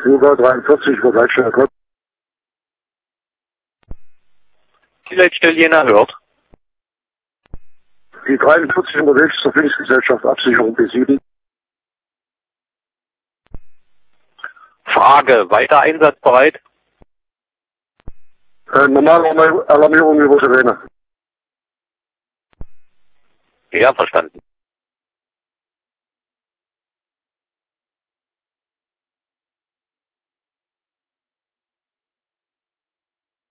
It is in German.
Yoga 43, Bereitstelle Gott. Die Leitstelle Jena hört. Die 43 unterwegs zur Pflichtgesellschaft Absicherung B7. Frage, weiter einsatzbereit? Normale Alarmierung über Sirene. Ja, verstanden.